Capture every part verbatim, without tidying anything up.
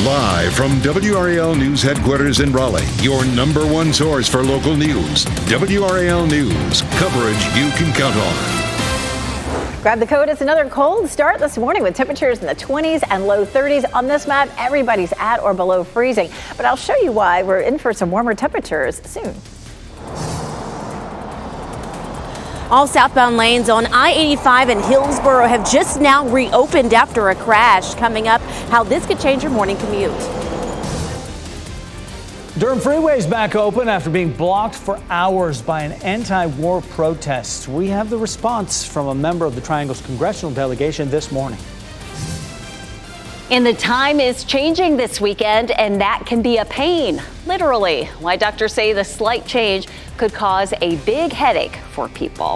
Live from W R A L News headquarters in Raleigh, your number one source for local news. W R A L News, coverage you can count on. Grab the coat. It's another cold start this morning with temperatures in the twenties and low thirties. On this map, everybody's at or below freezing. But I'll show you why we're in for some warmer temperatures soon. All southbound lanes on I eighty-five in Hillsboro have just now reopened after a crash. Coming up, how this could change your morning commute. Durham Freeway is back open after being blocked for hours by an anti-war protest. We have the response from a member of the Triangle's congressional delegation this morning. And the time is changing this weekend, and that can be a pain, literally. Why doctors say the slight change could cause a big headache for people.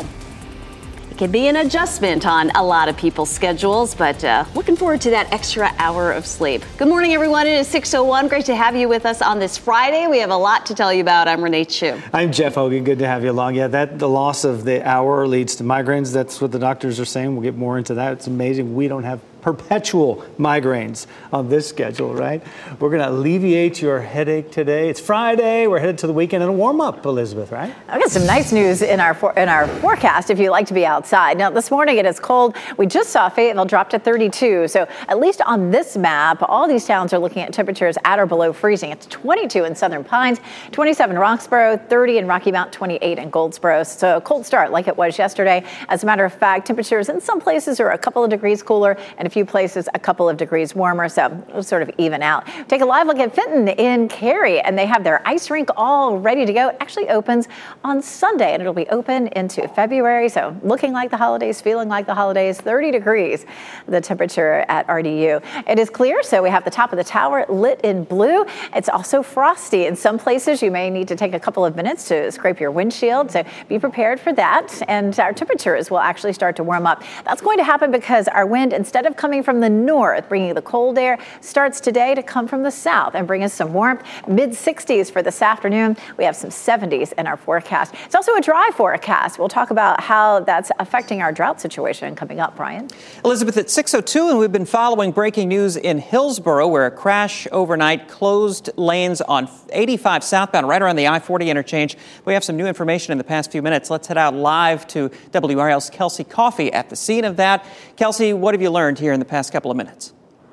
It can be an adjustment on a lot of people's schedules, but uh, looking forward to that extra hour of sleep. Good morning, everyone. It is six oh one. Great to have you with us on this Friday. We have a lot to tell you about. I'm Renee Chu. I'm Jeff Hogan. Good to have you along. Yeah, that the loss of the hour leads to migraines. That's what the doctors are saying. We'll get more into that. It's amazing. We don't have perpetual migraines on this schedule, right? We're going to alleviate your headache today. It's Friday. We're headed to the weekend and a warm up, Elizabeth, right? I've got some nice news in our for, in our forecast if you like to be outside. Now, this morning it is cold. We just saw Fayetteville drop to thirty-two. So at least on this map, all these towns are looking at temperatures at or below freezing. It's twenty-two in Southern Pines, twenty-seven in Roxborough, thirty in Rocky Mount, twenty-eight in Goldsboro. So a cold start like it was yesterday. As a matter of fact, temperatures in some places are a couple of degrees cooler and a few places a couple of degrees warmer, so it'll sort of even out. Take a live look at Fenton in Cary, and they have their ice rink all ready to go. It actually opens on Sunday, and it'll be open into February, so looking like the holidays, feeling like the holidays, thirty degrees, the temperature at R D U. It is clear, so we have the top of the tower lit in blue. It's also frosty. In some places, you may need to take a couple of minutes to scrape your windshield, so be prepared for that, and our temperatures will actually start to warm up. That's going to happen because our wind, instead of coming from the north, bringing the cold air, starts today to come from the south and bring us some warmth. mid sixties for this afternoon. We have some seventies in our forecast. It's also a dry forecast. We'll talk about how that's affecting our drought situation coming up, Brian. Elizabeth, at six oh two, and we've been following breaking news in Hillsboro, where a crash overnight closed lanes on eighty-five southbound right around the I forty interchange. We have some new information in the past few minutes. Let's head out live to W R L's Kelsey Coffey at the scene of that. Kelsey, what have you learned here in the past couple of minutes?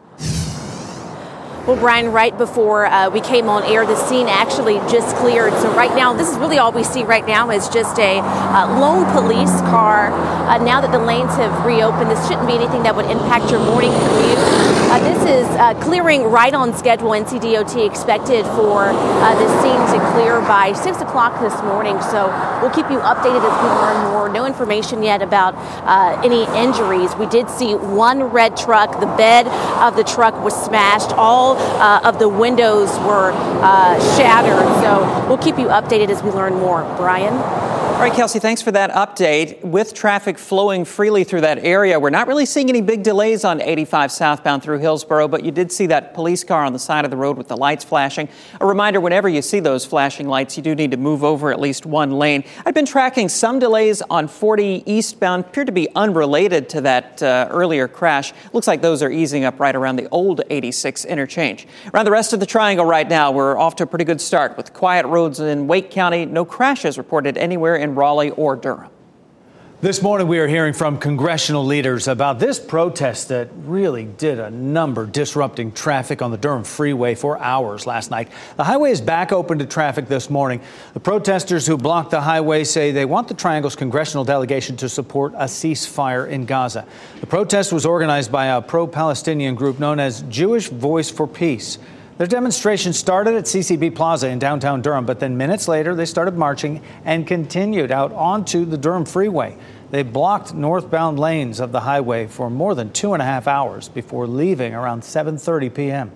Well, Brian, right before uh, we came on air, the scene actually just cleared. So right now, this is really all we see right now is just a uh, lone police car. Uh, now that the lanes have reopened, this shouldn't be anything that would impact your morning commute. Uh, this is uh, clearing right on schedule. N C D O T expected for uh, this scene to clear by six o'clock this morning. So we'll keep you updated as we learn more. No information yet about uh, any injuries. We did see one red truck. The bed of the truck was smashed. All Uh, of the windows were uh, shattered. So we'll keep you updated as we learn more. Brian? All right, Kelsey, thanks for that update. With traffic flowing freely through that area, we're not really seeing any big delays on eighty-five southbound through Hillsboro, but you did see that police car on the side of the road with the lights flashing. A reminder, whenever you see those flashing lights, you do need to move over at least one lane. I've been tracking some delays on forty eastbound, appear to be unrelated to that uh, earlier crash. Looks like those are easing up right around the old eighty-six interchange. Around the rest of the Triangle right now, we're off to a pretty good start with quiet roads in Wake County. No crashes reported anywhere in Raleigh or Durham. This morning we are hearing from congressional leaders about this protest that really did a number, disrupting traffic on the Durham Freeway for hours last night. The highway is back open to traffic this morning. The protesters who blocked the highway say they want the Triangle's congressional delegation to support a ceasefire in Gaza. The protest was organized by a pro-Palestinian group known as Jewish Voice for Peace. Their demonstration started at C C B Plaza in downtown Durham, but then minutes later they started marching and continued out onto the Durham Freeway. They blocked northbound lanes of the highway for more than two and a half hours before leaving around seven thirty p.m.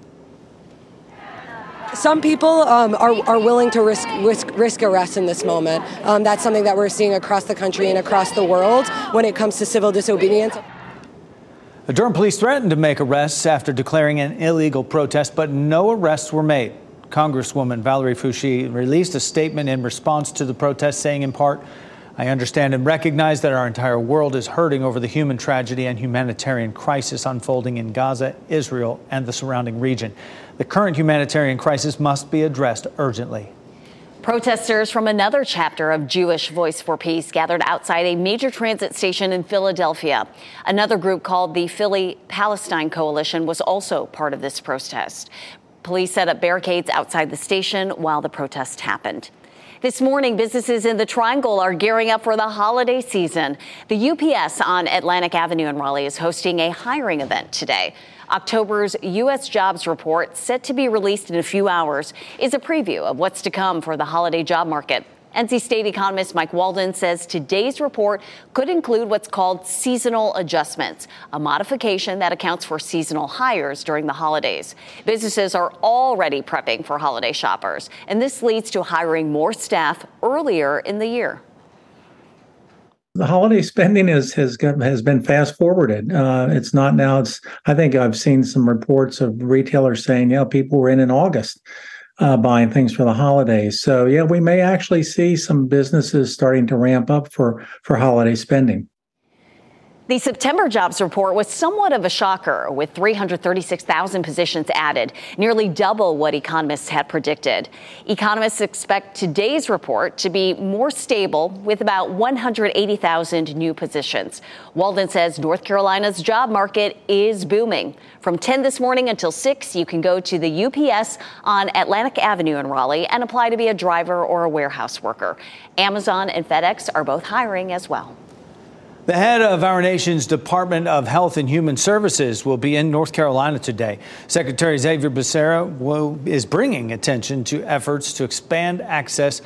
Some people um, are, are willing to risk, risk risk arrest in this moment. Um, that's something that we're seeing across the country and across the world when it comes to civil disobedience. The Durham police threatened to make arrests after declaring an illegal protest, but no arrests were made. Congresswoman Valerie Foushee released a statement in response to the protest, saying in part, I understand and recognize that our entire world is hurting over the human tragedy and humanitarian crisis unfolding in Gaza, Israel, and the surrounding region. The current humanitarian crisis must be addressed urgently. Protesters from another chapter of Jewish Voice for Peace gathered outside a major transit station in Philadelphia. Another group called the Philly Palestine Coalition was also part of this protest. Police set up barricades outside the station while the protest happened. This morning, businesses in the Triangle are gearing up for the holiday season. The U P S on Atlantic Avenue in Raleigh is hosting a hiring event today. October's U S jobs report, set to be released in a few hours, is a preview of what's to come for the holiday job market. N C State economist Mike Walden says today's report could include what's called seasonal adjustments, a modification that accounts for seasonal hires during the holidays. Businesses are already prepping for holiday shoppers, and this leads to hiring more staff earlier in the year. The holiday spending is, has got, has been fast forwarded. Uh, it's not now. It's I think I've seen some reports of retailers saying, yeah, people were in in August uh, buying things for the holidays. So yeah, we may actually see some businesses starting to ramp up for for holiday spending. The September jobs report was somewhat of a shocker, with three hundred thirty-six thousand positions added, nearly double what economists had predicted. Economists expect today's report to be more stable, with about one hundred eighty thousand new positions. Walden says North Carolina's job market is booming. From ten this morning until six, you can go to the U P S on Atlantic Avenue in Raleigh and apply to be a driver or a warehouse worker. Amazon and FedEx are both hiring as well. The head of our nation's Department of Health and Human Services will be in North Carolina today. Secretary Xavier Becerra will, is bringing attention to efforts to expand access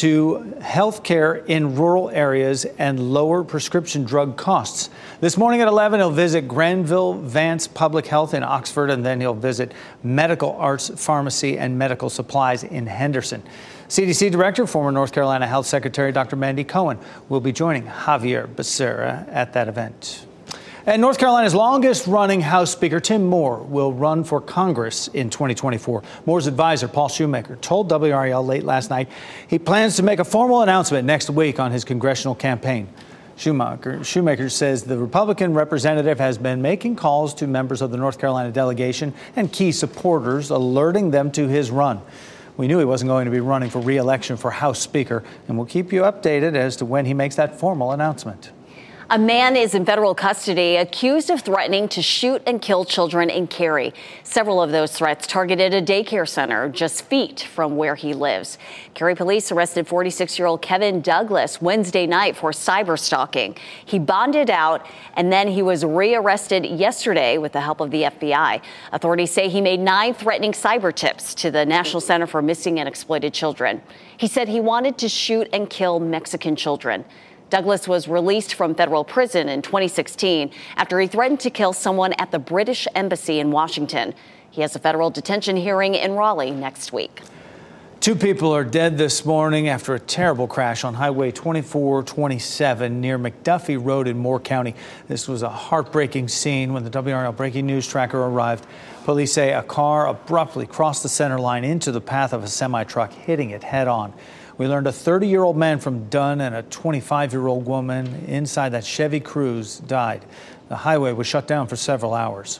to health care in rural areas and lower prescription drug costs. This morning at eleven, he'll visit Granville Vance Public Health in Oxford, and then he'll visit Medical Arts Pharmacy and Medical Supplies in Henderson. C D C Director, former North Carolina Health Secretary Doctor Mandy Cohen will be joining Xavier Becerra at that event. And North Carolina's longest-running House Speaker, Tim Moore, will run for Congress in twenty twenty-four. Moore's advisor, Paul Shoemaker, told W R A L late last night he plans to make a formal announcement next week on his congressional campaign. Shoemaker, Shoemaker says the Republican representative has been making calls to members of the North Carolina delegation and key supporters, alerting them to his run. We knew he wasn't going to be running for re-election for House Speaker, and we'll keep you updated as to when he makes that formal announcement. A man is in federal custody accused of threatening to shoot and kill children in Cary. Several of those threats targeted a daycare center just feet from where he lives. Cary police arrested forty-six-year-old Kevin Douglas Wednesday night for cyber stalking. He bonded out, and then he was rearrested yesterday with the help of the F B I. Authorities say he made nine threatening cyber tips to the National Center for Missing and Exploited Children. He said he wanted to shoot and kill Mexican children. Douglas was released from federal prison in twenty sixteen after he threatened to kill someone at the British Embassy in Washington. He has a federal detention hearing in Raleigh next week. Two people are dead this morning after a terrible crash on Highway twenty-four twenty-seven near McDuffie Road in Moore County. This was a heartbreaking scene when the W R L Breaking News Tracker arrived. Police say a car abruptly crossed the center line into the path of a semi-truck, hitting it head on. We learned a thirty-year-old man from Dunn and a twenty-five-year-old woman inside that Chevy Cruze died. The highway was shut down for several hours.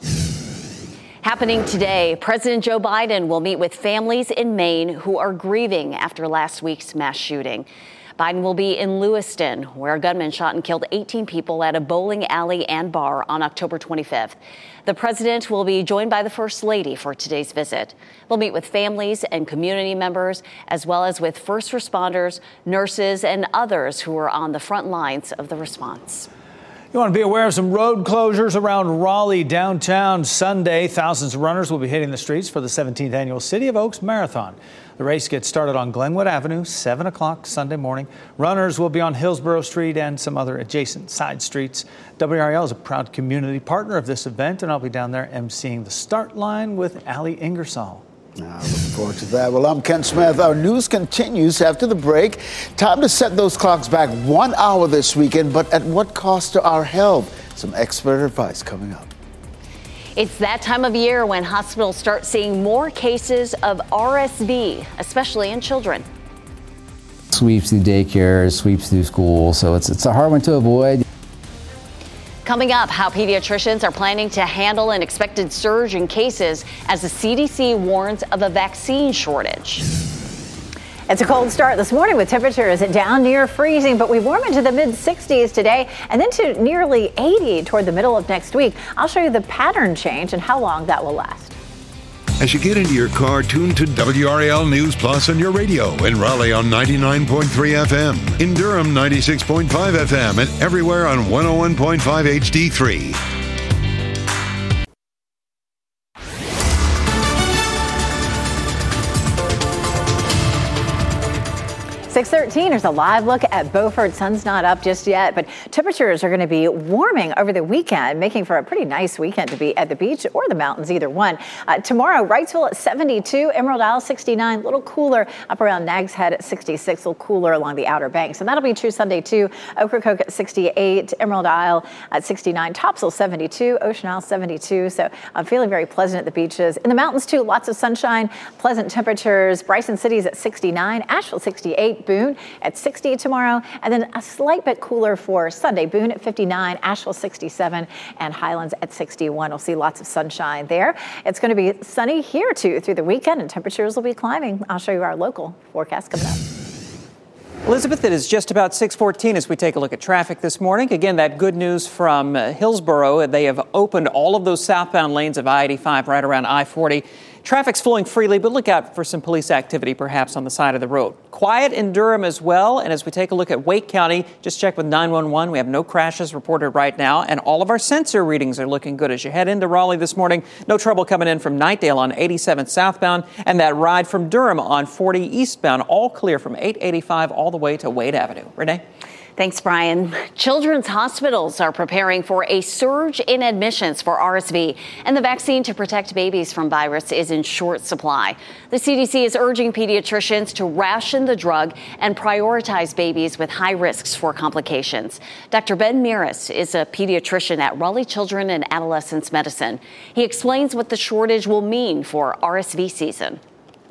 Happening today, President Joe Biden will meet with families in Maine who are grieving after last week's mass shooting. Biden will be in Lewiston, where a gunman shot and killed eighteen people at a bowling alley and bar on October twenty-fifth. The president will be joined by the First Lady for today's visit. They'll meet with families and community members, as well as with first responders, nurses, and others who are on the front lines of the response. You want to be aware of some road closures around Raleigh downtown Sunday. Thousands of runners will be hitting the streets for the seventeenth annual City of Oaks Marathon. The race gets started on Glenwood Avenue, seven o'clock Sunday morning. Runners will be on Hillsborough Street and some other adjacent side streets. W R A L is a proud community partner of this event, and I'll be down there emceeing the start line with Allie Ingersoll. Now, looking forward to that. Well, I'm Ken Smith. Our news continues after the break. Time to set those clocks back one hour this weekend, but at what cost to our health? Some expert advice coming up. It's that time of year when hospitals start seeing more cases of R S V, especially in children. sweeps through daycare, sweeps through school. So it's it's a hard one to avoid. Coming up, how pediatricians are planning to handle an expected surge in cases as the C D C warns of a vaccine shortage. It's a cold start this morning with temperatures down near freezing, but we warm into the mid sixties today and then to nearly eighty toward the middle of next week. I'll show you the pattern change and how long that will last. As you get into your car, tune to W R A L News Plus on your radio. In Raleigh on ninety-nine point three F M. In Durham, ninety-six point five F M. And everywhere on one oh one point five H D three. six thirteen, here's a live look at Beaufort. Sun's not up just yet, but temperatures are going to be warming over the weekend, making for a pretty nice weekend to be at the beach or the mountains, either one. Uh, tomorrow, Wrightsville at seventy-two, Emerald Isle sixty-nine, a little cooler up around Nags Head at sixty-six, a little cooler along the Outer Banks. And that'll be true Sunday too. Ocracoke at sixty-eight, Emerald Isle at sixty-nine, Topsail seventy-two, Ocean Isle seventy-two. So I'm feeling very pleasant at the beaches. In the mountains too, lots of sunshine, pleasant temperatures. Bryson City's at sixty-nine, Asheville sixty-eight, Boone at sixty tomorrow, and then a slight bit cooler for Sunday. Boone at fifty-nine, Asheville sixty-seven, and Highlands at sixty-one. We'll see lots of sunshine there. It's going to be sunny here too through the weekend, and temperatures will be climbing. I'll show you our local forecast coming up. Elizabeth, it is just about six fourteen as we take a look at traffic this morning. Again, that good news from uh, Hillsborough. They have opened all of those southbound lanes of I eighty-five right around I forty. Traffic's flowing freely, but look out for some police activity perhaps on the side of the road. Quiet in Durham as well. And as we take a look at Wake County, just check with nine one one. We have no crashes reported right now. And all of our sensor readings are looking good as you head into Raleigh this morning. No trouble coming in from Knightdale on eighty-seven southbound. And that ride from Durham on forty eastbound, all clear from eight eighty-five all the way to Wade Avenue. Renee? Thanks, Brian. Children's hospitals are preparing for a surge in admissions for R S V, and the vaccine to protect babies from virus is in short supply. The C D C is urging pediatricians to ration the drug and prioritize babies with high risks for complications. Doctor Ben Miras is a pediatrician at Raleigh Children and Adolescents Medicine. He explains what the shortage will mean for R S V season.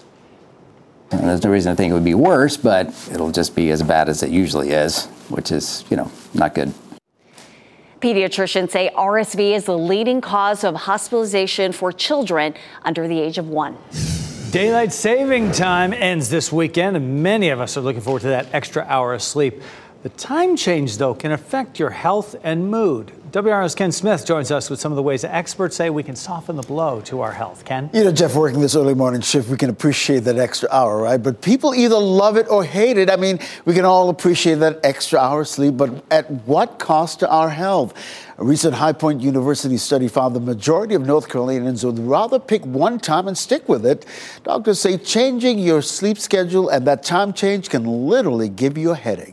And there's no reason to think it would be worse, but it'll just be as bad as it usually is, which is, you know, not good. Pediatricians say R S V is the leading cause of hospitalization for children under the age of one. Daylight saving time ends this weekend, and many of us are looking forward to that extra hour of sleep. The time change, though, can affect your health and mood. W R L's Ken Smith joins us with some of the ways experts say we can soften the blow to our health. Ken? You know, Jeff, working this early morning shift, we can appreciate that extra hour, right? But people either love it or hate it. I mean, we can all appreciate that extra hour of sleep, but at what cost to our health? A recent High Point University study found the majority of North Carolinians would rather pick one time and stick with it. Doctors say changing your sleep schedule and that time change can literally give you a headache.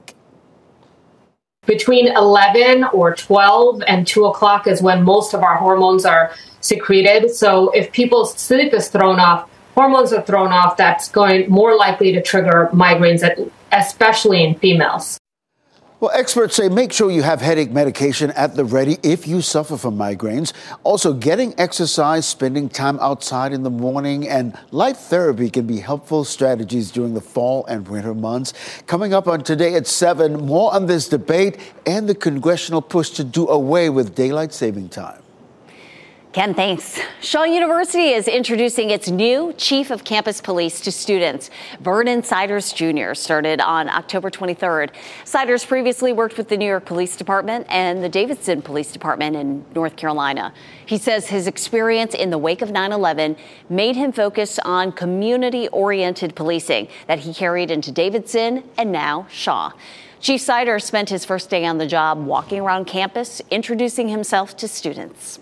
Between eleven or twelve and two o'clock is when most of our hormones are secreted. So if people's sleep is thrown off, hormones are thrown off, that's going more likely to trigger migraines, especially in females. Well, experts say make sure you have headache medication at the ready if you suffer from migraines. Also, getting exercise, spending time outside in the morning, and light therapy can be helpful strategies during the fall and winter months. Coming up on Today at seven, more on this debate and the congressional push to do away with daylight saving time. Ken, thanks. Shaw University is introducing its new chief of campus police to students. Vernon Siders Junior started on October twenty-third. Siders previously worked with the New York Police Department and the Davidson Police Department in North Carolina. He says his experience in the wake of nine eleven made him focus on community-oriented policing that he carried into Davidson and now Shaw. Chief Siders spent his first day on the job walking around campus, introducing himself to students.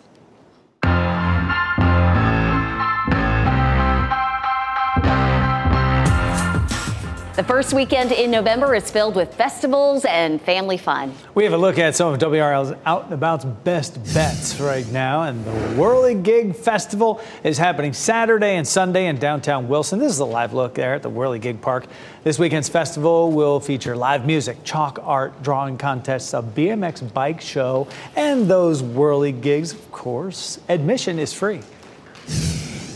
The first weekend in November is filled with festivals and family fun. We have a look at some of W R L's Out and About's best bets right now. And the Whirligig Festival is happening Saturday and Sunday in downtown Wilson. This is a live look there at the Whirligig Park. This weekend's festival will feature live music, chalk art, drawing contests, a B M X bike show, and those whirligigs, of course. Admission is free.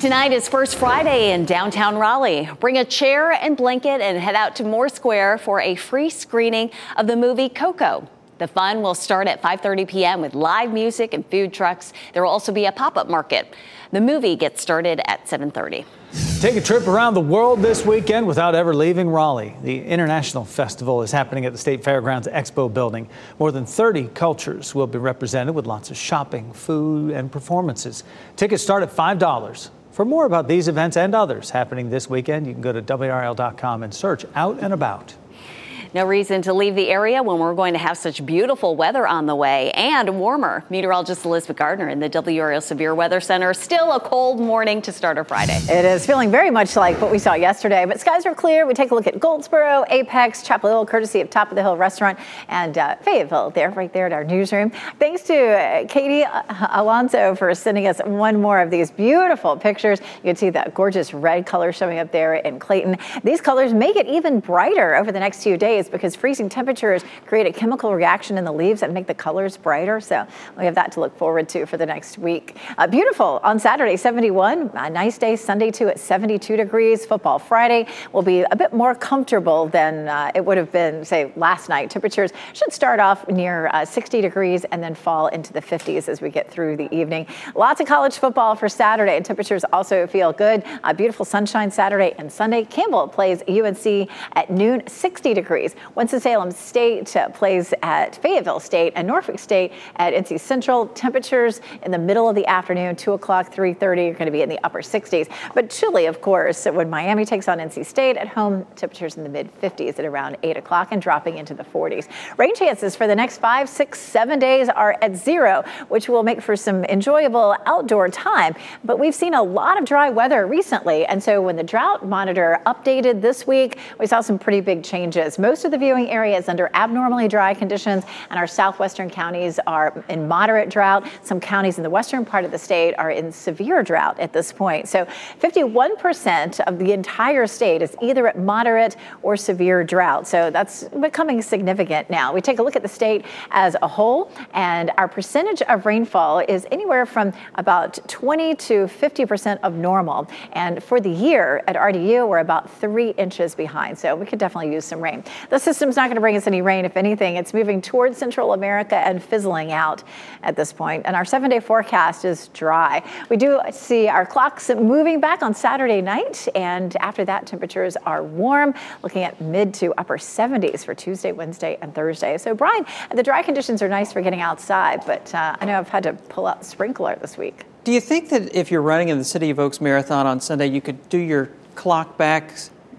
Tonight is First Friday in downtown Raleigh. Bring a chair and blanket and head out to Moore Square for a free screening of the movie Coco. The fun will start at five thirty p.m. with live music and food trucks. There will also be a pop-up market. The movie gets started at seven thirty. Take a trip around the world this weekend without ever leaving Raleigh. The International Festival is happening at the State Fairgrounds Expo building. More than thirty cultures will be represented with lots of shopping, food, and performances. Tickets start at five dollars. For more about these events and others happening this weekend, you can go to W R L dot com and search Out and About. No reason to leave the area when we're going to have such beautiful weather on the way and warmer. Meteorologist Elizabeth Gardner in the W R L Severe Weather Center. Still a cold morning to start our Friday. It is feeling very much like what we saw yesterday, but skies are clear. We take a look at Goldsboro, Apex, Chapel Hill, courtesy of Top of the Hill Restaurant, and uh, Fayetteville there, right there at our newsroom. Thanks to uh, Katie Alonso for sending us one more of these beautiful pictures. You can see that gorgeous red color showing up there in Clayton. These colors make it even brighter over the next few days because freezing temperatures create a chemical reaction in the leaves that make the colors brighter. So we have that to look forward to for the next week. Uh, beautiful on Saturday, seventy-one. A nice day Sunday too at seventy-two degrees. Football Friday will be a bit more comfortable than uh, it would have been, say, last night. Temperatures should start off near uh, sixty degrees and then fall into the fifties as we get through the evening. Lots of college football for Saturday, and temperatures also feel good. Uh, beautiful sunshine Saturday and Sunday. Campbell plays U N C at noon, sixty degrees. Winston-Salem State uh, plays at Fayetteville State, and Norfolk State at N C Central. Temperatures in the middle of the afternoon, two o'clock, three thirty, are going to be in the upper sixties. But chilly, of course, when Miami takes on N C State at home. Temperatures in the mid fifties at around eight o'clock and dropping into the forties. Rain chances for the next five, six, seven days are at zero, which will make for some enjoyable outdoor time. But we've seen a lot of dry weather recently, and so when the drought monitor updated this week, we saw some pretty big changes. Most of the viewing area is under abnormally dry conditions, and our southwestern counties are in moderate drought. Some counties in the western part of the state are in severe drought at this point. So fifty-one percent of the entire state is either at moderate or severe drought. So that's becoming significant now. We take a look at the state as a whole, and our percentage of rainfall is anywhere from about twenty to fifty percent of normal. And for the year at R D U, we're about three inches behind. So we could definitely use some rain. The system's not going to bring us any rain. If anything, it's moving towards Central America and fizzling out at this point. And our seven-day forecast is dry. We do see our clocks moving back on Saturday night, and after that, temperatures are warm, looking at mid to upper seventies for Tuesday, Wednesday, and Thursday. So, Brian, the dry conditions are nice for getting outside, but uh, I know I've had to pull out the sprinkler this week. Do you think that if you're running in the City of Oaks Marathon on Sunday, you could do your clock back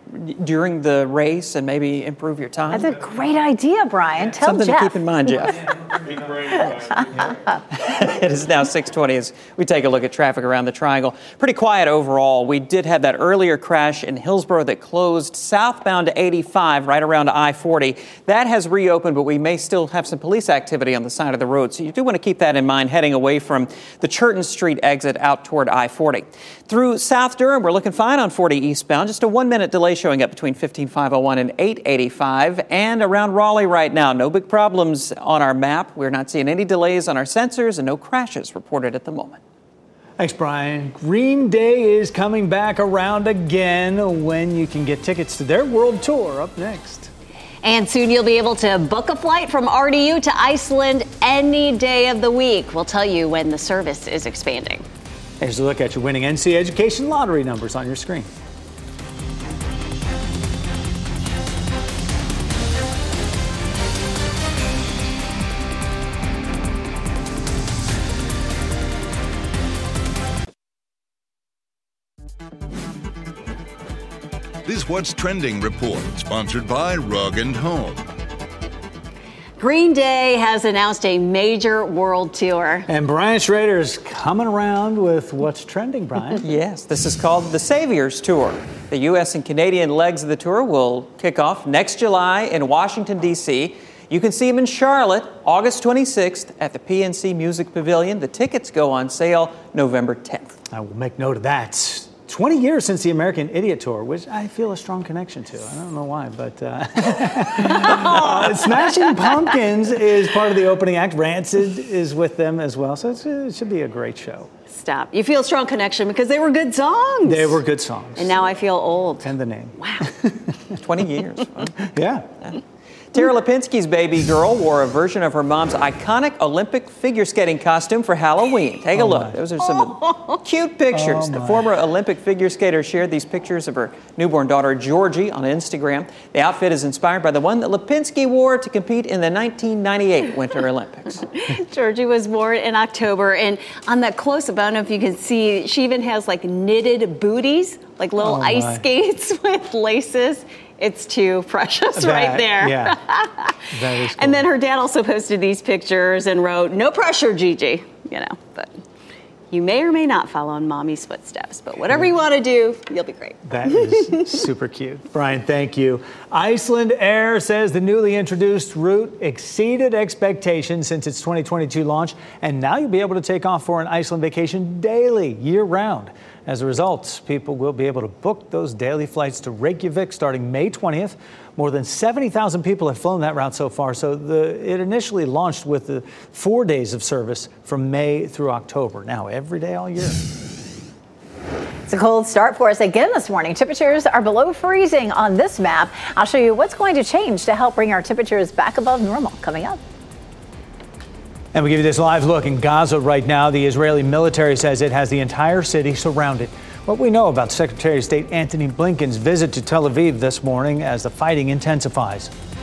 during the race and maybe improve your time? That's a great idea, Brian. Tell Something Jeff. to keep in mind, Jeff. It is now six twenty as we take a look at traffic around the Triangle. Pretty quiet overall. We did have that earlier crash in Hillsborough that closed southbound to eighty-five right around I forty. That has reopened, but we may still have some police activity on the side of the road. So you do want to keep that in mind heading away from the Churton Street exit out toward I forty. Through South Durham, we're looking fine on forty eastbound. Just a one-minute delay showing up between fifteen five oh one and eight eighty-five. And around Raleigh right now, no big problems on our map. We're not seeing any delays on our sensors and no crashes reported at the moment. Thanks, Brian. Green Day is coming back around again when you can get tickets to their world tour up next. And soon you'll be able to book a flight from R D U to Iceland any day of the week. We'll tell you when the service is expanding. Here's a look at your winning N C Education lottery numbers on your screen. This What's Trending report, sponsored by Rug and Home. Green Day has announced a major world tour. And Brian Schrader is coming around with What's Trending, Brian. Yes, this is called the Saviors Tour. The U S and Canadian legs of the tour will kick off next July in Washington, D C You can see them in Charlotte, August twenty-sixth at the P N C Music Pavilion. The tickets go on sale November tenth. I will make note of that. twenty years since the American Idiot Tour, which I feel a strong connection to. I don't know why, but uh, uh, Smashing Pumpkins is part of the opening act. Rancid is with them as well, so it's, it should be a great show. stop. You feel a strong connection because they were good songs. They were good songs. And now I feel old. And the name. Wow. twenty years. Huh? Yeah. yeah. Tara Lipinski's baby girl wore a version of her mom's iconic Olympic figure skating costume for Halloween. Take a oh look. My. Those are some oh. cute pictures. Oh the my. former Olympic figure skater shared these pictures of her newborn daughter, Georgie, on Instagram. The outfit is inspired by the one that Lipinski wore to compete in the nineteen ninety-eight Winter Olympics. Georgie was born in October, and on that close-up, I don't know if you can see, she even has like knitted booties, like little oh ice my. skates with laces. It's too precious that, right there. Yeah. That is cool. And then her dad also posted these pictures and wrote, "No pressure, Gigi." You know, but you may or may not follow in mommy's footsteps, but whatever you want to do, you'll be great. That is super cute. Brian, thank you. Iceland Air says the newly introduced route exceeded expectations since its twenty twenty-two launch, and now you'll be able to take off for an Iceland vacation daily, year-round. As a result, people will be able to book those daily flights to Reykjavik starting May twentieth. More than seventy thousand people have flown that route so far. So the, it initially launched with the four days of service from May through October. Now every day all year. It's a cold start for us again this morning. Temperatures are below freezing on this map. I'll show you what's going to change to help bring our temperatures back above normal coming up. And we give you this live look in Gaza right now. The Israeli military says it has the entire city surrounded. What we know about Secretary of State Antony Blinken's visit to Tel Aviv this morning as the fighting intensifies.